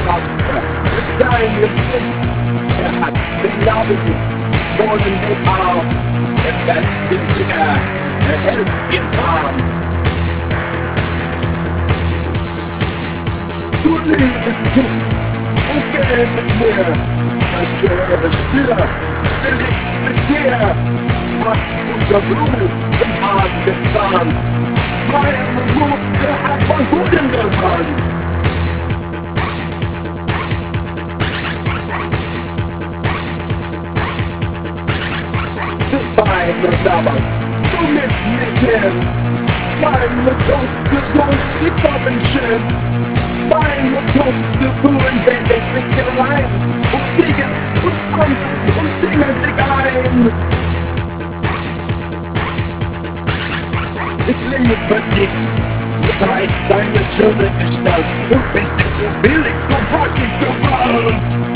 Maske mit seinem Gesicht. Er hat den Namen vor den Arm. Er fällt den Finger, er hält ihn warm. Du lebst und geh mit mir, zerstöre Stille, will ich mit dir. Was unser Blut im Arm gebrannt, mein Blut, der hat von Boden gebrannt. Meine Sabbat, du nimmst mich hin. Meine Tochter soll die Kommen schön. Meine Tochter tun, wenn ich mit dir rein und singen und tanzen und singen dich ein. Ich liebe dich, du zeigst deine schöne Gestalt. Du bist nicht so billig, so brachig gewalt.